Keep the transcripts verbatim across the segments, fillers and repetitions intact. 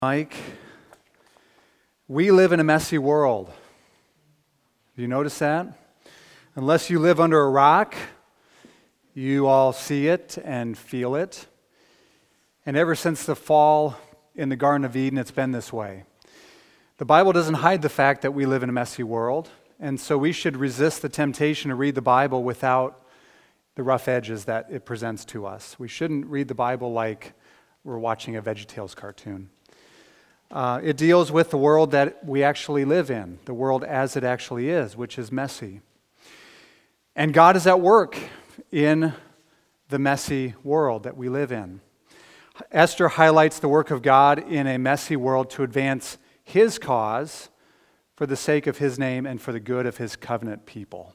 Mike, we live in a messy world. Have you noticed that? Unless you live under a rock, you all see it and feel it. And ever since the fall in the Garden of Eden, it's been this way. The Bible doesn't hide the fact that we live in a messy world, and so we should resist the temptation to read the Bible without the rough edges that it presents to us. We shouldn't read the Bible like we're watching a VeggieTales cartoon. Uh, it deals with the world that we actually live in, the world as it actually is, which is messy. And God is at work in the messy world that we live in. Esther highlights the work of God in a messy world to advance His cause for the sake of His name and for the good of His covenant people.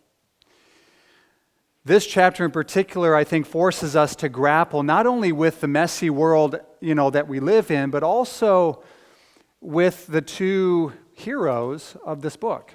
This chapter in particular, I think, forces us to grapple not only with the messy world, you know, that we live in, but also with the two heroes of this book.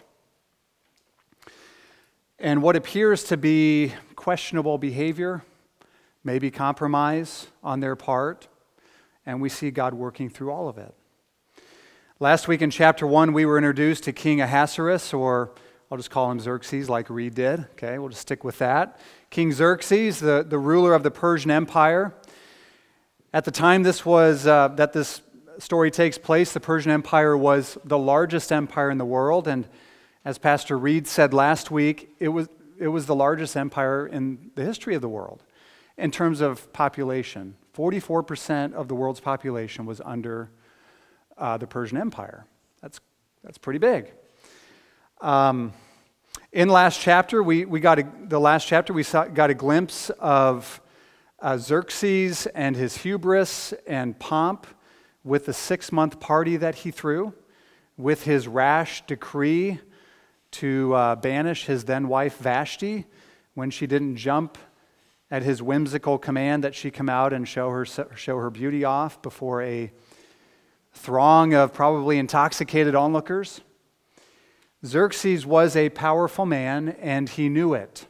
And what appears to be questionable behavior, maybe compromise on their part, and we see God working through all of it. Last week in chapter one, we were introduced to King Ahasuerus, or I'll just call him Xerxes like Reed did. Okay, we'll just stick with that. King Xerxes, the, the ruler of the Persian Empire. At the time this was uh, that this story takes place, the Persian Empire was the largest empire in the world, and as Pastor Reed said last week, it was it was the largest empire in the history of the world in terms of population. forty-four percent of the world's population was under uh, the Persian Empire. That's that's pretty big. Um, in last chapter, we we got a, the last chapter we saw, got a glimpse of uh, Xerxes and his hubris and pomp, with the six-month party that he threw, with his rash decree to uh, banish his then-wife Vashti when she didn't jump at his whimsical command that she come out and show her show her beauty off before a throng of probably intoxicated onlookers. Xerxes was a powerful man, and he knew it.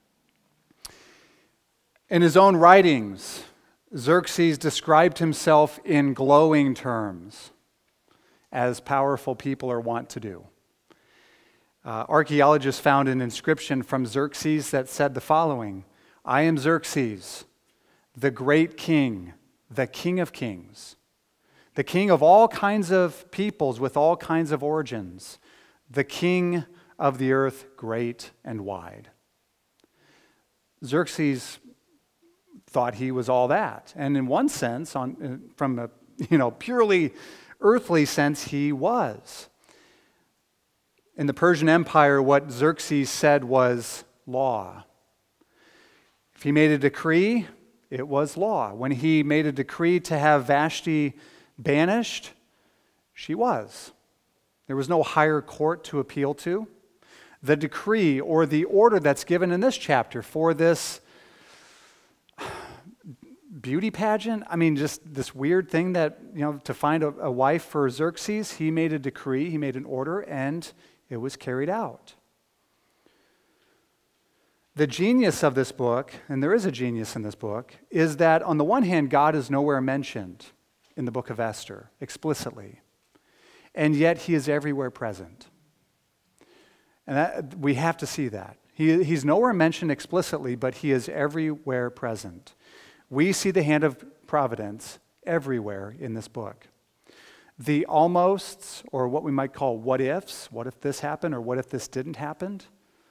In his own writings, Xerxes described himself in glowing terms, as powerful people are wont to do. Uh, archaeologists found an inscription from Xerxes that said the following: "I am Xerxes, the great king, the king of kings, the king of all kinds of peoples with all kinds of origins, the king of the earth great and wide." Xerxes thought he was all that. And in one sense, on from a you know purely earthly sense, he was. In the Persian Empire, what Xerxes said was law. If he made a decree, it was law. When he made a decree to have Vashti banished, she was. There was no higher court to appeal to. The decree or the order that's given in this chapter for this beauty pageant, I mean, just this weird thing that, you know, to find a, a wife for Xerxes, he made a decree, he made an order, and it was carried out. The genius of this book, and there is a genius in this book, is that on the one hand, God is nowhere mentioned in the book of Esther explicitly, and yet he is everywhere present. And that, we have to see that. He, he's nowhere mentioned explicitly, but he is everywhere present. We see the hand of providence everywhere in this book. The almosts, or what we might call what ifs, what if this happened or what if this didn't happen,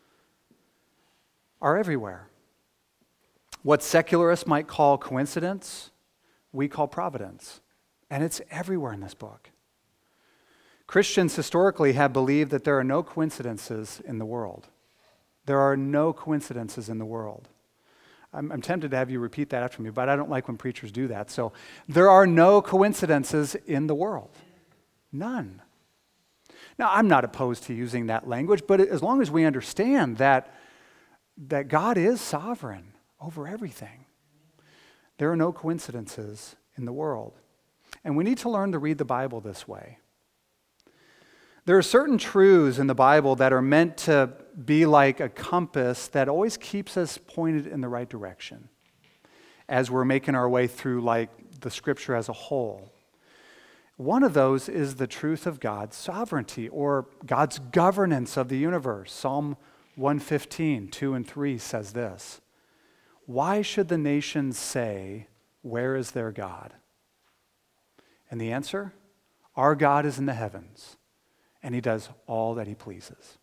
are everywhere. What secularists might call coincidence, we call providence. And it's everywhere in this book. Christians historically have believed that there are no coincidences in the world. There are no coincidences in the world. I'm, I'm tempted to have you repeat that after me, but I don't like when preachers do that. So there are no coincidences in the world. None. Now, I'm not opposed to using that language, but as long as we understand that, that God is sovereign over everything, there are no coincidences in the world. And we need to learn to read the Bible this way. There are certain truths in the Bible that are meant to be like a compass that always keeps us pointed in the right direction as we're making our way through like the Scripture as a whole. One of those is the truth of God's sovereignty or God's governance of the universe. Psalm one fifteen, two and three says this: "Why should the nations say, 'Where is their God?' And the answer, our God is in the heavens, and he does all that he pleases."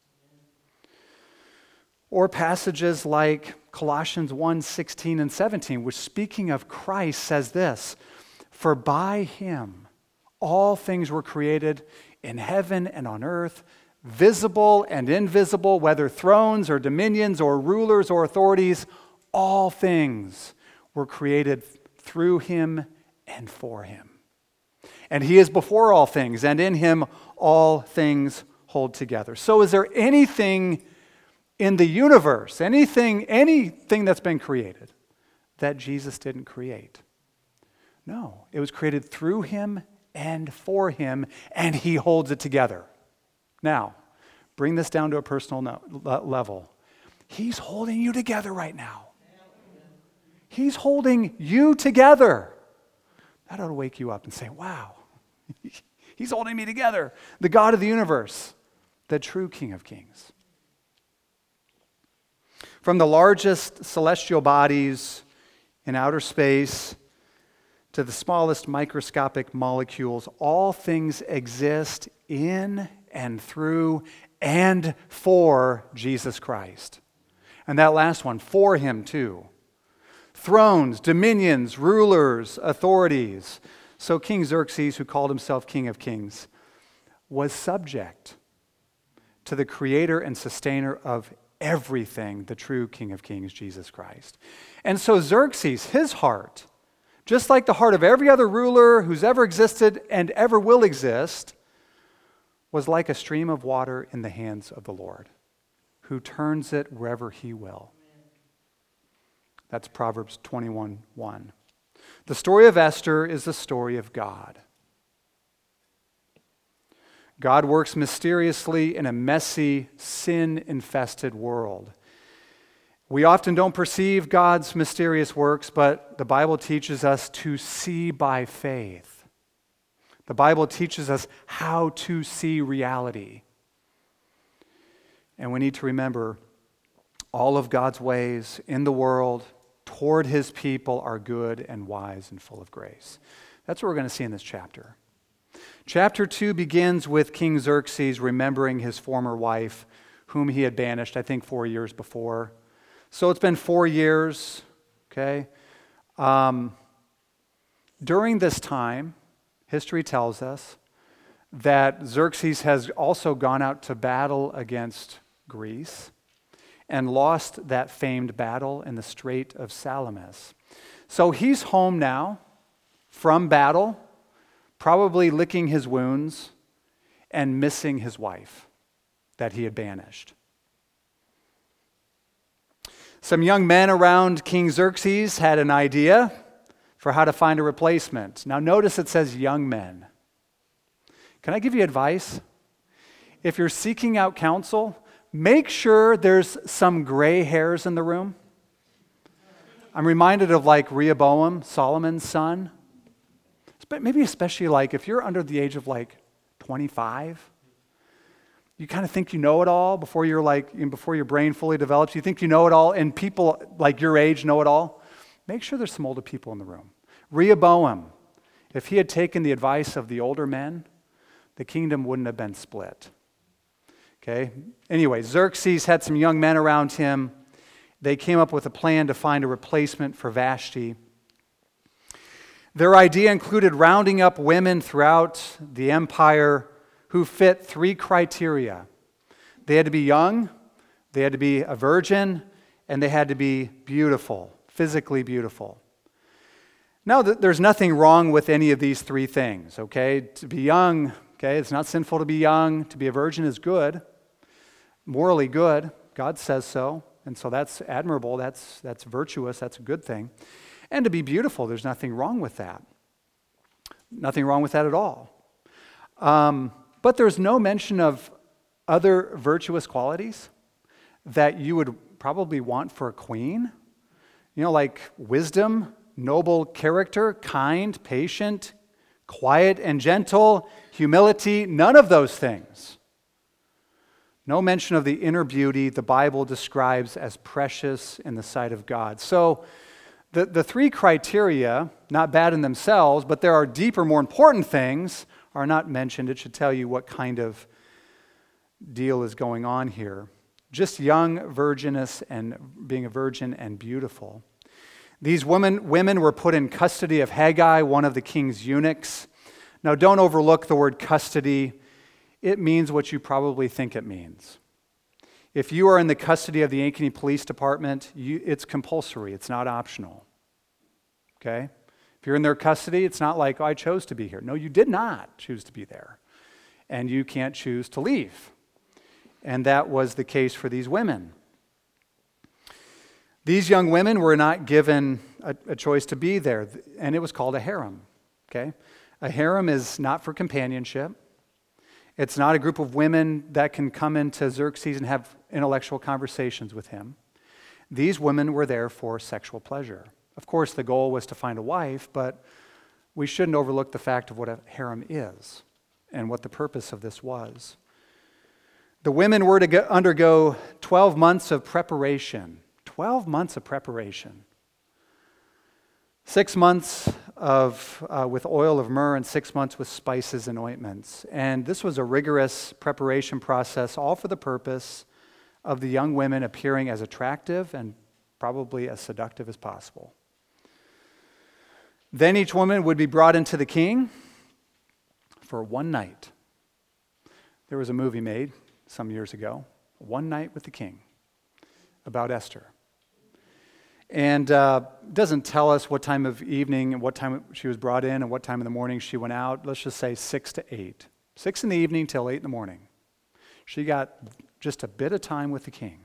Or passages like Colossians one sixteen and seventeen, which, speaking of Christ, says this: "For by him all things were created in heaven and on earth, visible and invisible, whether thrones or dominions or rulers or authorities, all things were created through him and for him. And he is before all things, and in him all things hold together." So is there anything in the universe, anything, anything that's been created, that Jesus didn't create? No, it was created through him and for him, and he holds it together. Now, bring this down to a personal no, level. He's holding you together right now. He's holding you together. That ought to wake you up and say, wow, he's holding me together. The God of the universe, the true King of Kings. From the largest celestial bodies in outer space to the smallest microscopic molecules, all things exist in and through and for Jesus Christ. And that last one, for him too. Thrones, dominions, rulers, authorities. So King Xerxes, who called himself King of Kings, was subject to the creator and sustainer of everything, the true King of Kings, Jesus Christ. And so Xerxes, his heart, just like the heart of every other ruler who's ever existed and ever will exist, was like a stream of water in the hands of the Lord, who turns it wherever he will. That's Proverbs twenty-one one. The story of Esther is the story of God. God works mysteriously in a messy, sin-infested world. We often don't perceive God's mysterious works, but the Bible teaches us to see by faith. The Bible teaches us how to see reality. And we need to remember all of God's ways in the world toward his people are good and wise and full of grace. That's what we're going to see in this chapter. Chapter two begins with King Xerxes remembering his former wife, whom he had banished, I think, four years before. So it's been four years, okay? Um, during this time, history tells us that Xerxes has also gone out to battle against Greece and lost that famed battle in the Strait of Salamis. So he's home now from battle, probably licking his wounds and missing his wife that he had banished. Some young men around King Xerxes had an idea for how to find a replacement. Now notice it says young men. Can I give you advice? If you're seeking out counsel, make sure there's some gray hairs in the room. I'm reminded of like Rehoboam, Solomon's son. But maybe especially like if you're under the age of like twenty-five, you kind of think you know it all before you're like, before your brain fully develops. You think you know it all, and people like your age know it all. Make sure there's some older people in the room. Rehoboam, if he had taken the advice of the older men, the kingdom wouldn't have been split. Okay? Anyway, Xerxes had some young men around him. They came up with a plan to find a replacement for Vashti. Their idea included rounding up women throughout the empire who fit three criteria. They had to be young, they had to be a virgin, and they had to be beautiful, physically beautiful. Now, there's nothing wrong with any of these three things, okay? To be young, okay, it's not sinful to be young. To be a virgin is good, morally good. God says so, and so that's admirable, that's, that's virtuous, that's a good thing. And to be beautiful, there's nothing wrong with that. Nothing wrong with that at all. Um, but there's no mention of other virtuous qualities that you would probably want for a queen. You know, like wisdom, noble character, kind, patient, quiet and gentle, humility, none of those things. No mention of the inner beauty the Bible describes as precious in the sight of God. So the, the three criteria, not bad in themselves, but there are deeper, more important things, are not mentioned. It should tell you what kind of deal is going on here. Just young, virginous, and being a virgin and beautiful. These women, women were put in custody of Haggai, one of the king's eunuchs. Now, don't overlook the word custody. It means what you probably think it means. If you are in the custody of the Ankeny Police Department, you, it's compulsory. It's not optional. Okay? If you're in their custody, it's not like, oh, I chose to be here. No, you did not choose to be there. And you can't choose to leave. And that was the case for these women. These young women were not given a, a choice to be there, and it was called a harem. Okay? A harem is not for companionship. It's not a group of women that can come into Xerxes and have intellectual conversations with him. These women were there for sexual pleasure. Of course, the goal was to find a wife, but we shouldn't overlook the fact of what a harem is and what the purpose of this was. The women were to go, undergo twelve months of preparation. twelve months of preparation. Six months of uh, with oil of myrrh and six months with spices and ointments. And this was a rigorous preparation process, all for the purpose of the young women appearing as attractive and probably as seductive as possible. Then each woman would be brought into the king for one night. There was a movie made some years ago, One Night with the King, about Esther. And uh, doesn't tell us what time of evening and what time she was brought in and what time in the morning she went out. Let's just say six to eight. Six in the evening till eight in the morning. She got just a bit of time with the king.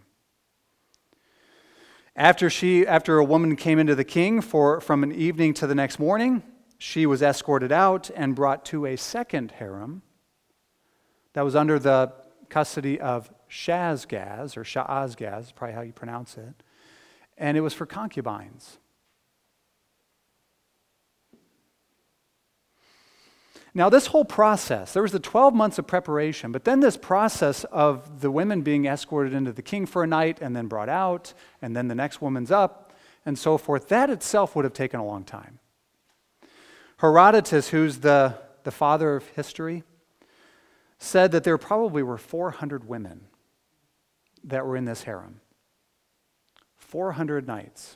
After she, after a woman came into the king for from an evening to the next morning, she was escorted out and brought to a second harem that was under the custody of Shazgaz, or Shaazgaz, is probably how you pronounce it. And it was for concubines. Now, this whole process, there was the twelve months of preparation, but then this process of the women being escorted into the king for a night and then brought out, and then the next woman's up, and so forth, that itself would have taken a long time. Herodotus, who's the, the father of history, said that there probably were four hundred women that were in this harem. four hundred nights.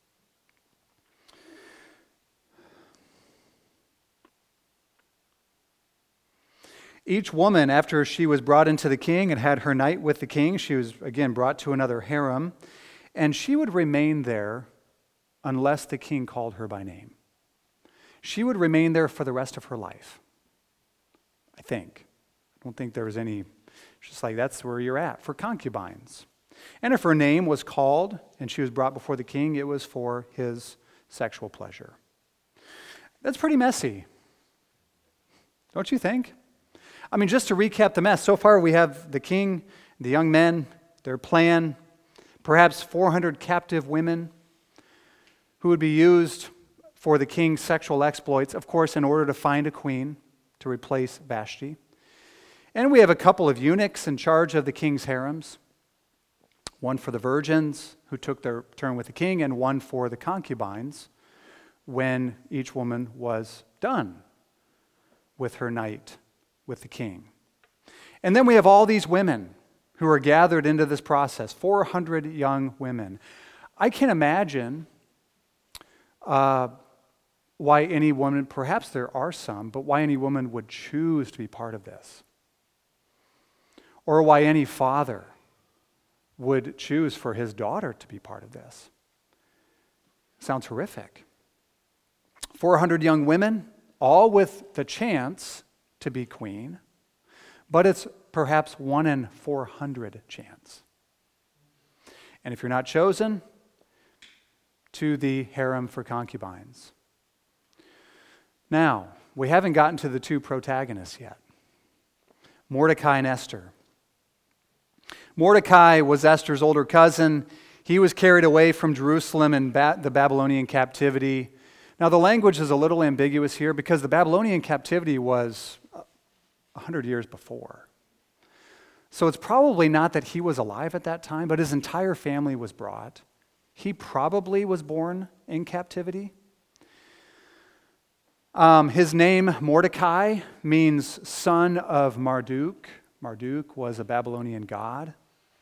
Each woman, after she was brought into the king and had her night with the king, she was again brought to another harem, and she would remain there unless the king called her by name. She would remain there for the rest of her life, I think. I don't think there was any, it's just like that's where you're at, for concubines. And if her name was called and she was brought before the king, it was for his sexual pleasure. That's pretty messy, don't you think? I mean, just to recap the mess, so far we have the king, the young men, their plan, perhaps four hundred captive women who would be used for the king's sexual exploits, of course, in order to find a queen to replace Vashti. And we have a couple of eunuchs in charge of the king's harems, one for the virgins who took their turn with the king, and one for the concubines when each woman was done with her night with the king. And then we have all these women who are gathered into this process, four hundred young women. I can imagine uh, why any woman, perhaps there are some, but why any woman would choose to be part of this. Or why any father would choose for his daughter to be part of this. Sounds horrific. four hundred young women, all with the chance to be queen, but it's perhaps one in four hundred chance. And if you're not chosen, to the harem for concubines. Now, we haven't gotten to the two protagonists yet, Mordecai and Esther. Mordecai was Esther's older cousin. He was carried away from Jerusalem in ba- the Babylonian captivity Now, the language is a little ambiguous here because the Babylonian captivity was one hundred years before. So it's probably not that he was alive at that time, but his entire family was brought. He probably was born in captivity. Um, his name, Mordecai, means son of Marduk. Marduk was a Babylonian god.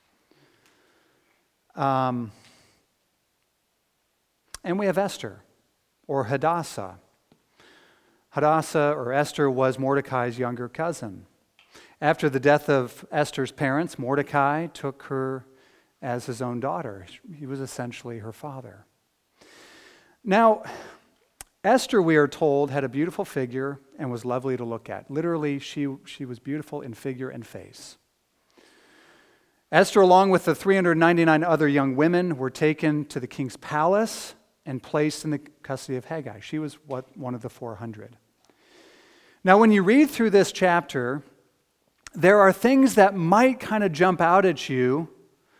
Um, and we have Esther, or Hadassah. Hadassah, or Esther, was Mordecai's younger cousin. After the death of Esther's parents, Mordecai took her as his own daughter. He was essentially her father. Now, Esther, we are told, had a beautiful figure and was lovely to look at. Literally, she, she was beautiful in figure and face. Esther, along with the three hundred ninety-nine other young women, were taken to the king's palace and placed in the custody of Haggai. She was what, one of the four hundred. Now, when you read through this chapter, there are things that might kind of jump out at you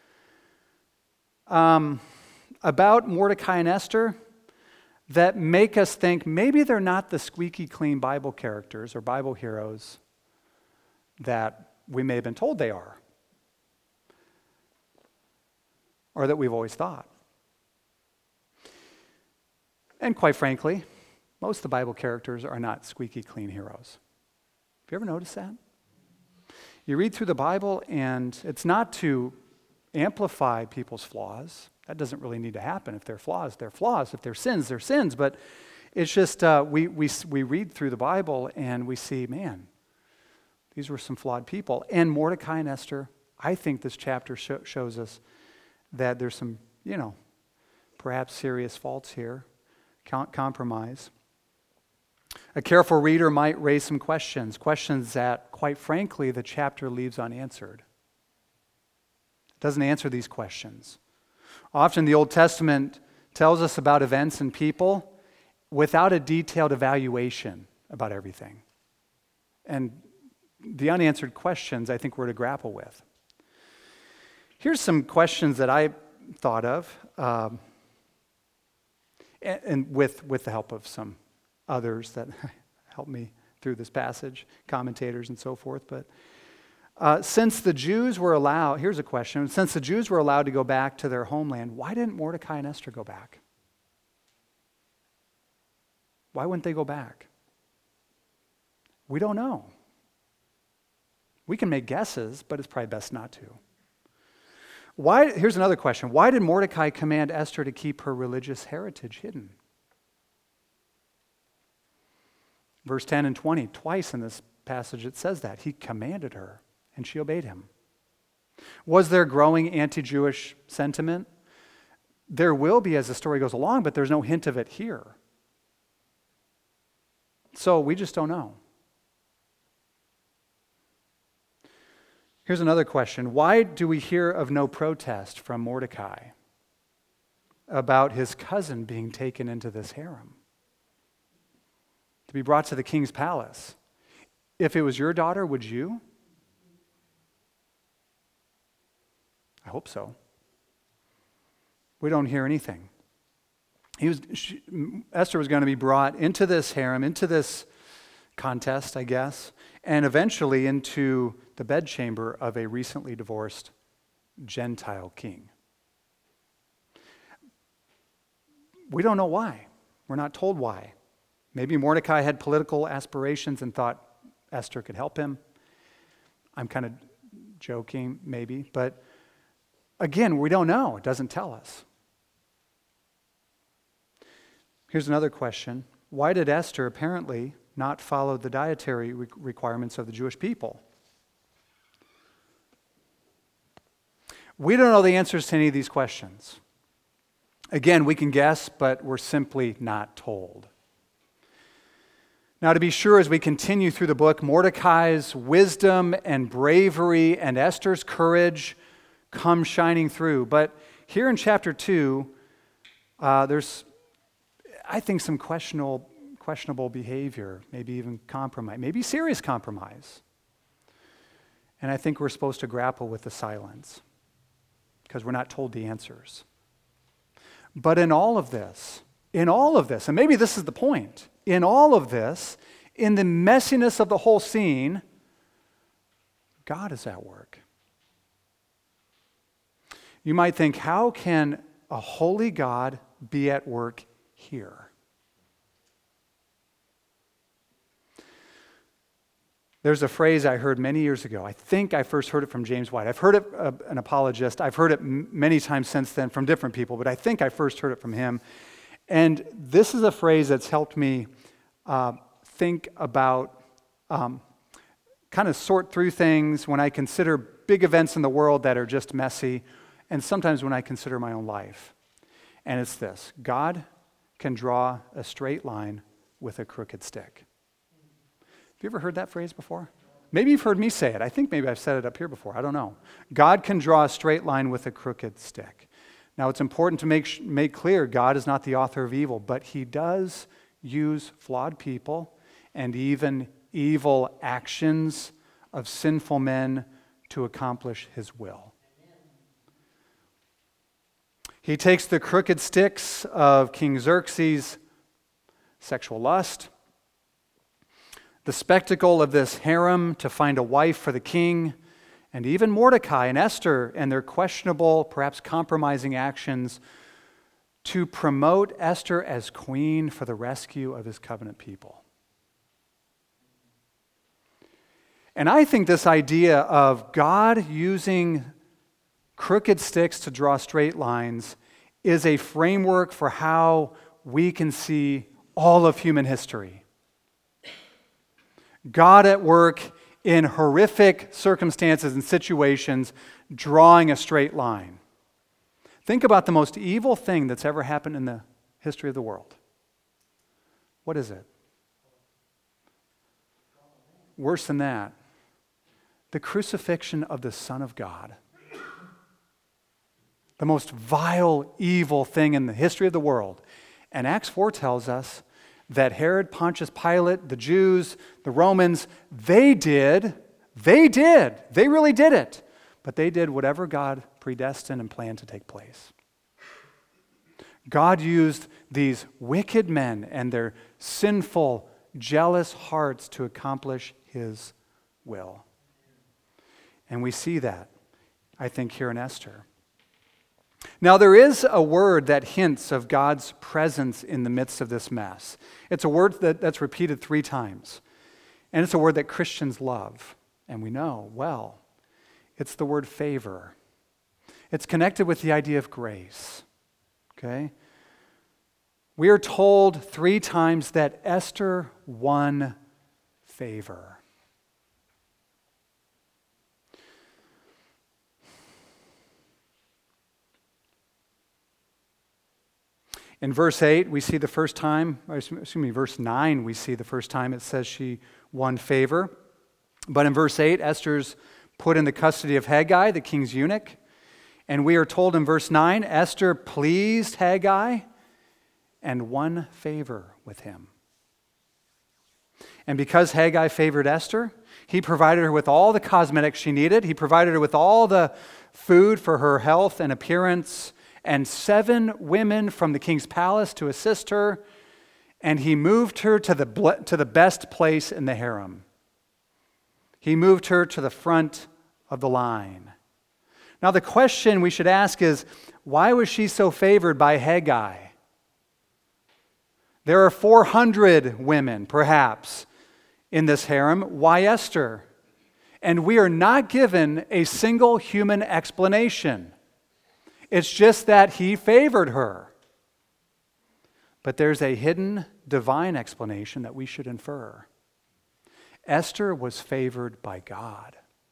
um, about Mordecai and Esther that make us think maybe they're not the squeaky clean Bible characters or Bible heroes that we may have been told they are, or that we've always thought. And quite frankly, most of the Bible characters are not squeaky clean heroes. Have you ever noticed that? You read through the Bible, and it's not to amplify people's flaws. That doesn't really need to happen. If they're flaws, they're flaws. If they're sins, they're sins. But it's just uh, we, we, we read through the Bible, and we see, man, these were some flawed people. And Mordecai and Esther, I think this chapter sh- shows us that there's some, you know, perhaps serious faults here, Com- compromise. A careful reader might raise some questions, questions that, quite frankly, the chapter leaves unanswered. It doesn't answer these questions. Often the Old Testament tells us about events and people without a detailed evaluation about everything. And the unanswered questions, I think, we're to grapple with. Here's some questions that I thought of, um, and, and with, with the help of some others that helped me through this passage, commentators and so forth. But uh, since the Jews were allowed, here's a question, since the Jews were allowed to go back to their homeland, why didn't Mordecai and Esther go back? Why wouldn't they go back? We don't know. We can make guesses, but it's probably best not to. Why? Here's another question. Why did Mordecai command Esther to keep her religious heritage hidden? Verse ten and twenty, twice in this passage it says that. He commanded her, and she obeyed him. Was there growing anti-Jewish sentiment? There will be as the story goes along, but there's no hint of it here. So we just don't know. Here's another question. Why do we hear of no protest from Mordecai about his cousin being taken into this harem, to be brought to the king's palace? If it was your daughter, would you? I hope so. We don't hear anything. He was, she, Esther was going to be brought into this harem, into this contest, I guess, and eventually into the bedchamber of a recently divorced Gentile king. We don't know why. We're not told why. Maybe Mordecai had political aspirations and thought Esther could help him. I'm kind of joking, maybe. But again, we don't know. It doesn't tell us. Here's another question. Why did Esther apparently not follow the dietary re- requirements of the Jewish people? We don't know the answers to any of these questions. Again, we can guess, but we're simply not told. Now, to be sure, as we continue through the book, Mordecai's wisdom and bravery and Esther's courage come shining through. But here in chapter two, uh, there's, I think, some questionable, questionable behavior, maybe even compromise, maybe serious compromise. And I think we're supposed to grapple with the silence because we're not told the answers. But in all of this, in all of this, and maybe this is the point, in all of this, in the messiness of the whole scene, God is at work. You might think, how can a holy God be at work here? There's a phrase I heard many years ago. I think I first heard it from James White. I've heard it, uh, an apologist. I've heard it m- many times since then from different people, but I think I first heard it from him. And this is a phrase that's helped me uh, think about, um, kind of sort through things when I consider big events in the world that are just messy, and sometimes when I consider my own life. And it's this: God can draw a straight line with a crooked stick. Have you ever heard that phrase before? Maybe you've heard me say it. I think maybe I've said it up here before. I don't know. God can draw a straight line with a crooked stick. Now, it's important to make, make clear God is not the author of evil, but he does use flawed people and even evil actions of sinful men to accomplish his will. He takes the crooked sticks of King Xerxes' sexual lust, the spectacle of this harem to find a wife for the king, and even Mordecai and Esther and their questionable, perhaps compromising actions to promote Esther as queen for the rescue of his covenant people. And I think this idea of God using crooked sticks to draw straight lines is a framework for how we can see all of human history. God at work in horrific circumstances and situations, drawing a straight line. Think about the most evil thing that's ever happened in the history of the world. What is it? Worse than that, the crucifixion of the Son of God. The most vile, evil thing in the history of the world. And Acts four tells us that Herod, Pontius Pilate, the Jews, the Romans, they did, they did, they really did it. But they did whatever God predestined and planned to take place. God used these wicked men and their sinful, jealous hearts to accomplish his will. And we see that, I think, here in Esther. Now, there is a word that hints of God's presence in the midst of this mess. It's a word that, that's repeated three times. And it's a word that Christians love, and we know well. It's the word favor. It's connected with the idea of grace. Okay? We are told three times that Esther won favor. In verse eight, we see the first time, or excuse me, verse nine, we see the first time it says she won favor. But in verse eight, Esther's put in the custody of Haggai, the king's eunuch. And we are told in verse nine, Esther pleased Haggai and won favor with him. And because Haggai favored Esther, he provided her with all the cosmetics she needed. He provided her with all the food for her health and appearance, and seven women from the king's palace to assist her, and he moved her to the, ble- to the best place in the harem. He moved her to the front of the line. Now the question we should ask is, why was she so favored by Haggai? There are four hundred women, perhaps, in this harem. Why Esther? And we are not given a single human explanation. It's just that he favored her. But there's a hidden divine explanation that we should infer. Esther was favored by God.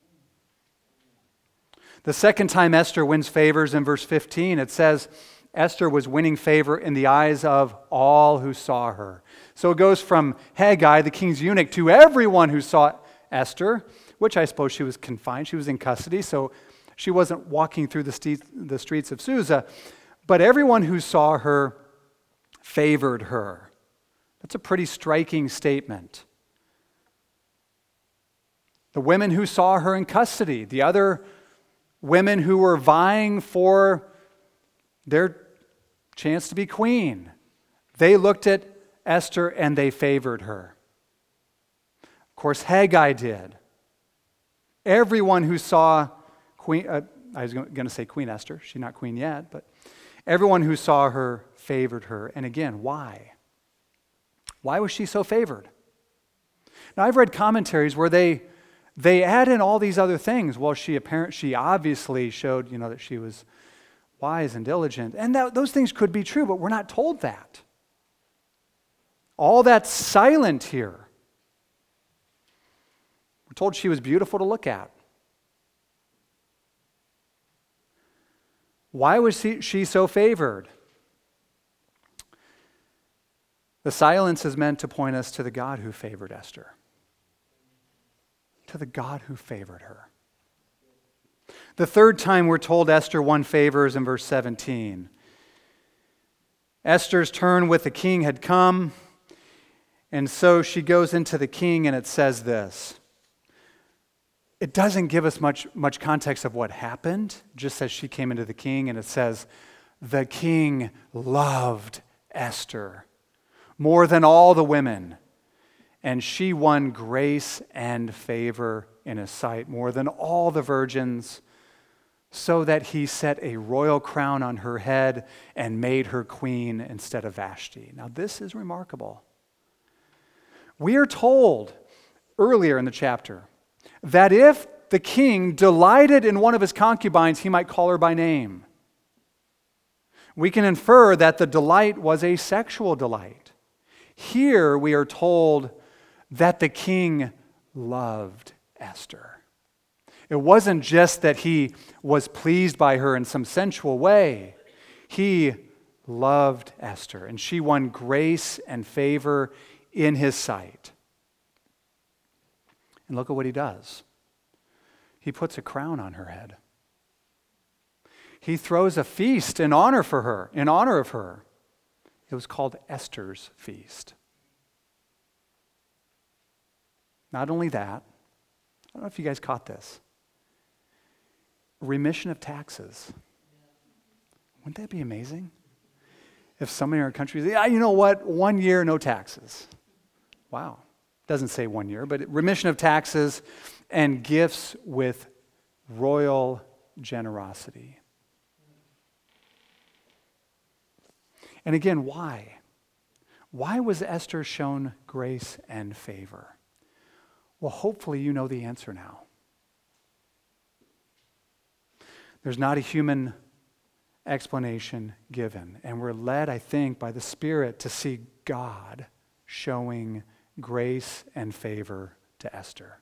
The second time Esther wins favors in verse fifteen, it says Esther was winning favor in the eyes of all who saw her. So it goes from Haggai, the king's eunuch, to everyone who saw Esther, which I suppose she was confined. She was in custody, so she wasn't walking through the, st- the streets of Susa, but everyone who saw her favored her. That's a pretty striking statement. The women who saw her in custody, the other women who were vying for their chance to be queen, They looked at Esther and they favored her. Of course, Haggai did. Everyone who saw Queen, uh, I was going to say Queen Esther, she's not queen yet, but everyone who saw her favored her. And again, why? Why was she so favored? Now, I've read commentaries where they they add in all these other things. Well, she apparent she obviously showed, you know, that she was wise and diligent, and that, those things could be true, but we're not told that. All that's silent here. We're told she was beautiful to look at. Why was she, she so favored? The silence is meant to point us to the God who favored Esther. To the God who favored her. The third time we're told Esther won favor is in verse seventeen. Esther's turn with the king had come, and so she goes into the king, and it says this. It doesn't give us much, much context of what happened, just as she came into the king, and it says, the king loved Esther more than all the women, and she won grace and favor in his sight more than all the virgins, so that he set a royal crown on her head and made her queen instead of Vashti. Now this is remarkable. We are told earlier in the chapter that if the king delighted in one of his concubines, he might call her by name. We can infer that the delight was a sexual delight. Here we are told that the king loved Esther. It wasn't just that he was pleased by her in some sensual way. He loved Esther, and she won grace and favor in his sight. And look at what he does. He puts a crown on her head. He throws a feast in honor for her, in honor of her. It was called Esther's feast. Not only that, I don't know if you guys caught this. Remission of taxes. Wouldn't that be amazing? If somebody in our country says, yeah, you know what, one year, no taxes. Wow. Doesn't say one year, but remission of taxes and gifts with royal generosity. And again, why? Why was Esther shown grace and favor? Well, hopefully you know the answer now. There's not a human explanation given, and we're led, I think, by the Spirit to see God showing grace and favor to Esther.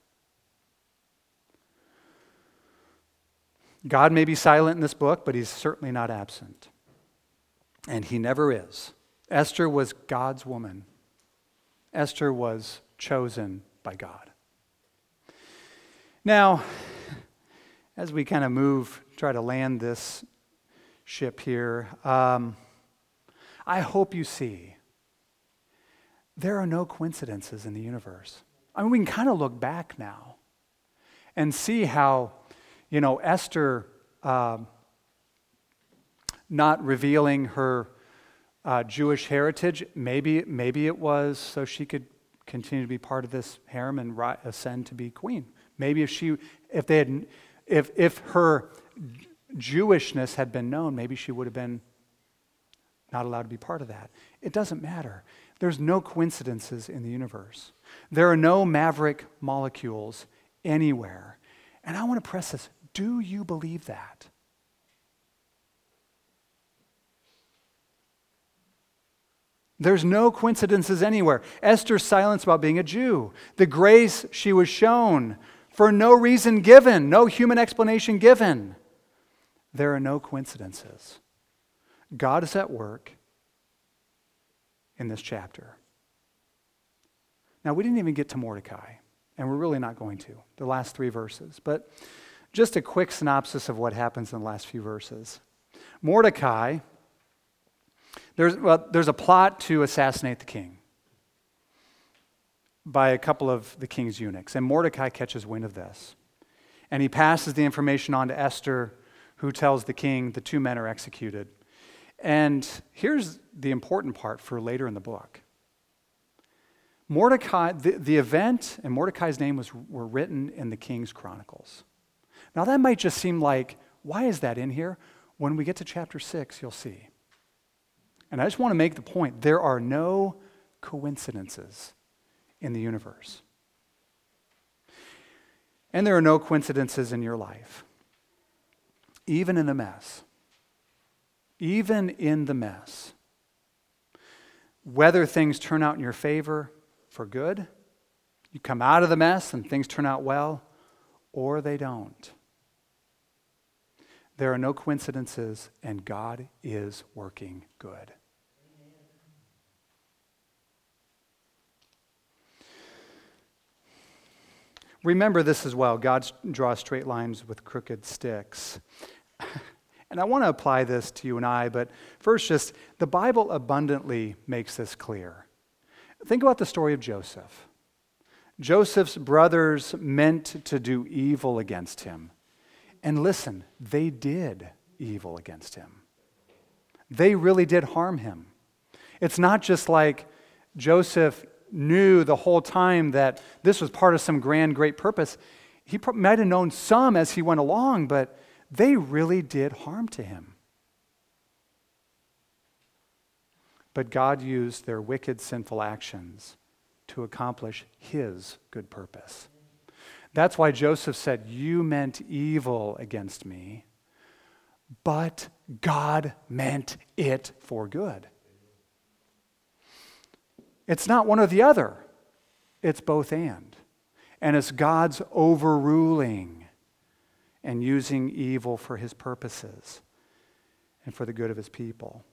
God may be silent in this book, but he's certainly not absent. And he never is. Esther was God's woman. Esther was chosen by God. Now, as we kind of move, try to land this ship here, um, I hope you see there are no coincidences in the universe. I mean, we can kind of look back now and see how, you know, Esther uh, not revealing her uh, Jewish heritage, maybe, maybe it was so she could continue to be part of this harem and ri- ascend to be queen. Maybe if she, if they had, if if her Jewishness had been known, maybe she would have been not allowed to be part of that. It doesn't matter. There's no coincidences in the universe. There are no maverick molecules anywhere. And I want to press this. Do you believe that? There's no coincidences anywhere. Esther's silence about being a Jew, the grace she was shown for no reason given, no human explanation given. There are no coincidences. God is at work in this chapter. Now, we didn't even get to Mordecai, and we're really not going to, the last three verses. But just a quick synopsis of what happens in the last few verses. Mordecai, there's, well, there's a plot to assassinate the king by a couple of the king's eunuchs, and Mordecai catches wind of this. And he passes the information on to Esther, who tells the king the two men are executed. And here's the important part for later in the book. Mordecai, the, the event and Mordecai's name was were written in the King's Chronicles. Now that might just seem like, why is that in here? When we get to chapter six, you'll see. And I just want to make the point, there are no coincidences in the universe. And there are no coincidences in your life. Even in the mess. Even in the mess. Whether things turn out in your favor for good, you come out of the mess and things turn out well, or they don't. There are no coincidences, and God is working good. Remember this as well. God draws straight lines with crooked sticks. And I want to apply this to you and I, but first just, the Bible abundantly makes this clear. Think about the story of Joseph. Joseph's brothers meant to do evil against him. And listen, they did evil against him. They really did harm him. It's not just like Joseph knew the whole time that this was part of some grand, great purpose. He might have known some as he went along, but they really did harm to him. But God used their wicked, sinful actions to accomplish his good purpose. That's why Joseph said, "You meant evil against me, but God meant it for good." It's not one or the other. It's both and. And it's God's overruling and using evil for his purposes and for the good of his people.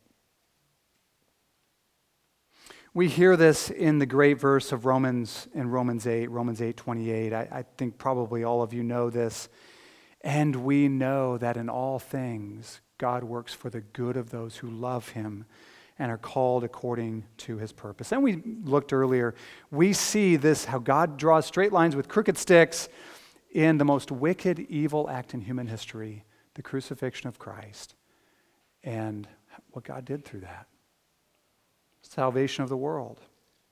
We hear this in the great verse of Romans, in Romans eight, Romans eight twenty-eight. I, I think probably all of you know this. And we know that in all things, God works for the good of those who love him and are called according to his purpose. And we looked earlier, we see this, how God draws straight lines with crooked sticks in the most wicked, evil act in human history, the crucifixion of Christ, and what God did through that. Salvation of the world.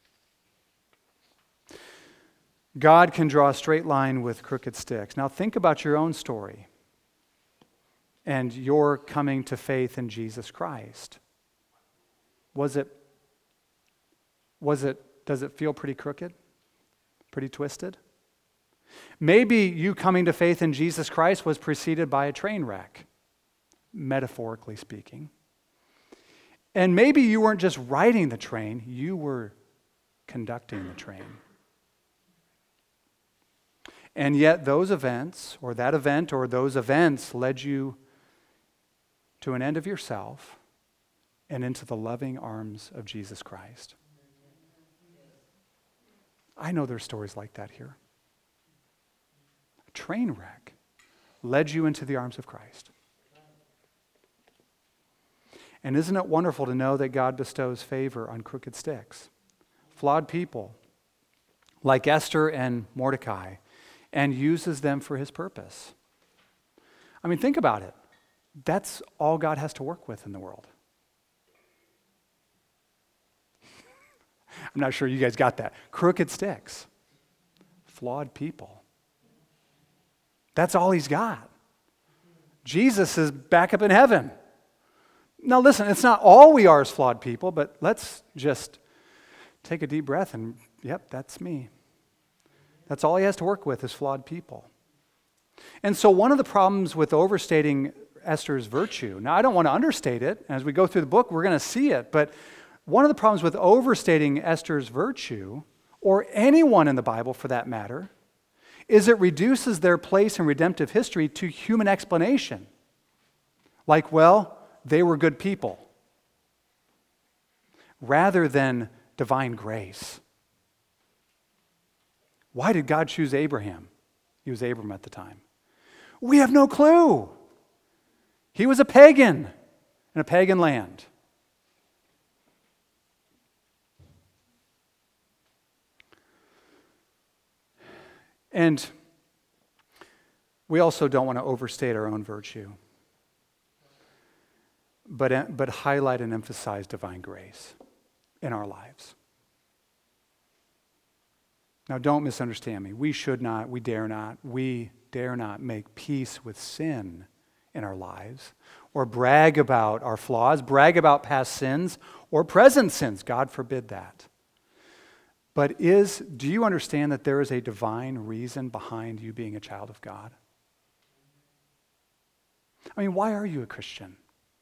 God can draw a straight line with crooked sticks. Now think about your own story and your coming to faith in Jesus Christ. Was it, was it, does it feel pretty crooked? Pretty twisted? Maybe you coming to faith in Jesus Christ was preceded by a train wreck, metaphorically speaking. And maybe you weren't just riding the train, you were conducting the train. And yet those events, or that event, or those events led you to an end of yourself and into the loving arms of Jesus Christ. I know there's stories like that here. A train wreck led you into the arms of Christ. And isn't it wonderful to know that God bestows favor on crooked sticks, flawed people like Esther and Mordecai, and uses them for his purpose? I mean, think about it. That's all God has to work with in the world. I'm not sure you guys got that. Crooked sticks, flawed people. That's all he's got. Jesus is back up in heaven. Now listen, it's not all we are as flawed people, but let's just take a deep breath and, yep, that's me. That's all he has to work with is flawed people. And so one of the problems with overstating Esther's virtue, now I don't want to understate it, as we go through the book we're going to see it, but one of the problems with overstating Esther's virtue, or anyone in the Bible for that matter, is it reduces their place in redemptive history to human explanation. Like, well, they were good people, rather than divine grace. Why did God choose Abraham? He was Abram at the time. We have no clue. He was a pagan in a pagan land. And we also don't want to overstate our own virtue. but, but highlight and emphasize divine grace in our lives. Now, don't misunderstand me. We should not, we dare not, we dare not make peace with sin in our lives or brag about our flaws, brag about past sins or present sins. God forbid that. But is, do you understand that there is a divine reason behind you being a child of God? I mean, why are you a Christian?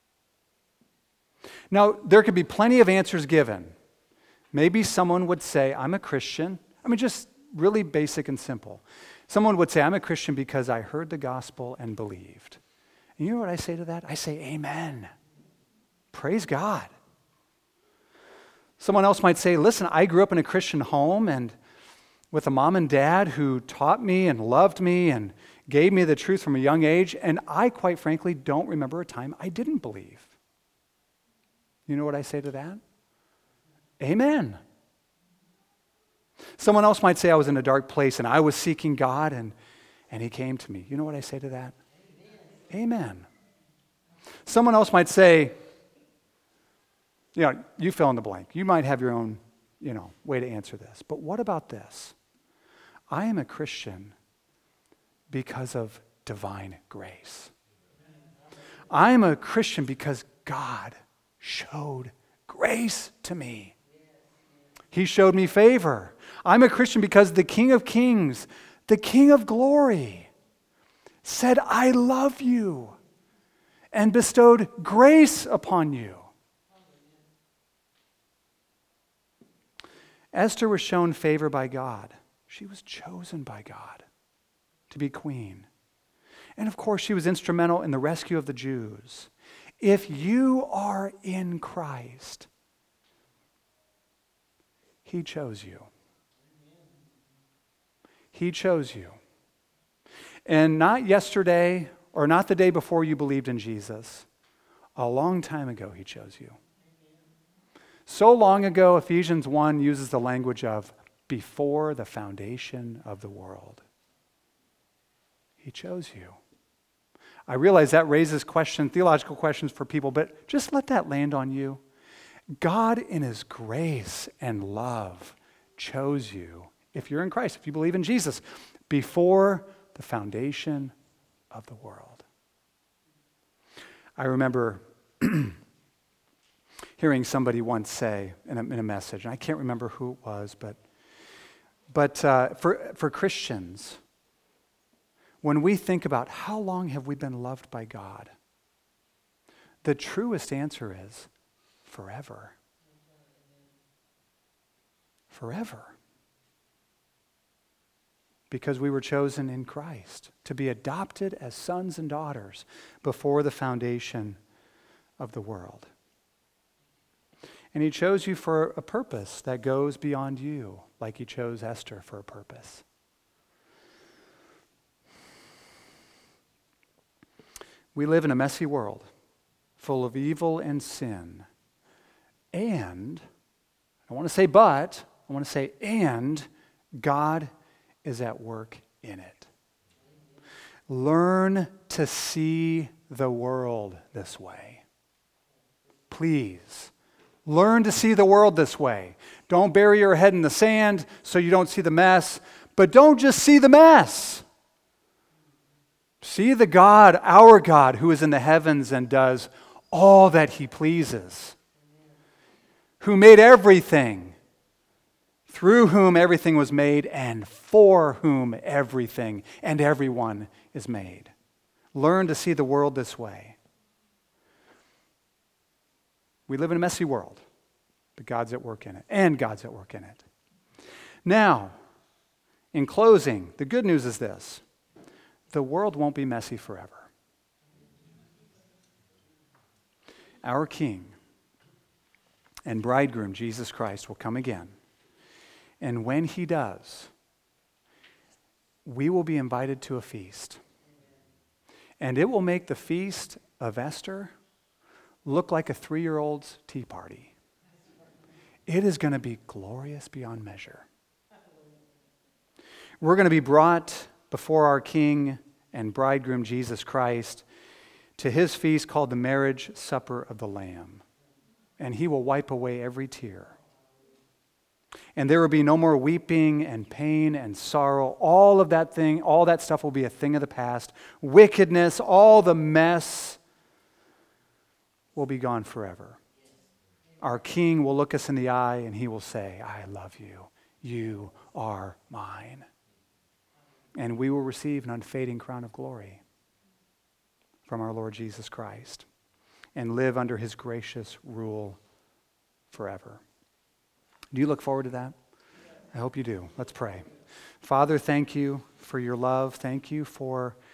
Now, there could be plenty of answers given. Maybe someone would say, I'm a Christian. I mean, just really basic and simple. Someone would say, I'm a Christian because I heard the gospel and believed. And you know what I say to that? I say, amen. Praise God. Someone else might say, listen, I grew up in a Christian home and with a mom and dad who taught me and loved me and gave me the truth from a young age, and I, quite frankly, don't remember a time I didn't believe. You know what I say to that? Amen. Someone else might say I was in a dark place and I was seeking God and, and he came to me. You know what I say to that? Amen. Amen. Someone else might say, you know, you fill in the blank. You might have your own, you know, way to answer this. But what about this? I am a Christian because of divine grace. I am a Christian because God showed grace to me. He showed me favor. I'm a Christian because the King of Kings, the King of Glory, said, I love you, and bestowed grace upon you. Esther was shown favor by God. She was chosen by God to be queen. And of course, she was instrumental in the rescue of the Jews. If you are in Christ, He chose you. He chose you. And not yesterday or not the day before you believed in Jesus. A long time ago, He chose you. So long ago, Ephesians one uses the language of before the foundation of the world. He chose you. I realize that raises questions, theological questions for people, but just let that land on you. God in His grace and love chose you, if you're in Christ, if you believe in Jesus, before the foundation of the world. I remember hearing somebody once say in a, in a message, and I can't remember who it was, but but uh, for for Christians, when we think about how long have we been loved by God, the truest answer is forever. Forever. Because we were chosen in Christ to be adopted as sons and daughters before the foundation of the world. And He chose you for a purpose that goes beyond you, like He chose Esther for a purpose. We live in a messy world full of evil and sin. And, I want to say but, I want to say and, God is at work in it. Learn to see the world this way. Please. Learn to see the world this way. Don't bury your head in the sand so you don't see the mess, but don't just see the mess. See the God, our God, who is in the heavens and does all that He pleases, who made everything, through whom everything was made, and for whom everything and everyone is made. Learn to see the world this way. We live in a messy world, but God's at work in it, and God's at work in it. Now, in closing, the good news is this: the world won't be messy forever. Our King and bridegroom, Jesus Christ, will come again. And when He does, we will be invited to a feast. And it will make the feast of Esther look like a three-year-old's tea party. It is going to be glorious beyond measure. We're going to be brought before our King and bridegroom, Jesus Christ, to his feast called the marriage supper of the Lamb. And he will wipe away every tear. And there will be no more weeping and pain and sorrow. All of that thing, all that stuff will be a thing of the past. Wickedness, all the mess will be gone forever. Our King will look us in the eye and he will say, I love you. You are mine. And we will receive an unfading crown of glory from our Lord Jesus Christ and live under his gracious rule forever. Do you look forward to that? I hope you do. Let's pray. Father, thank you for your love. Thank you for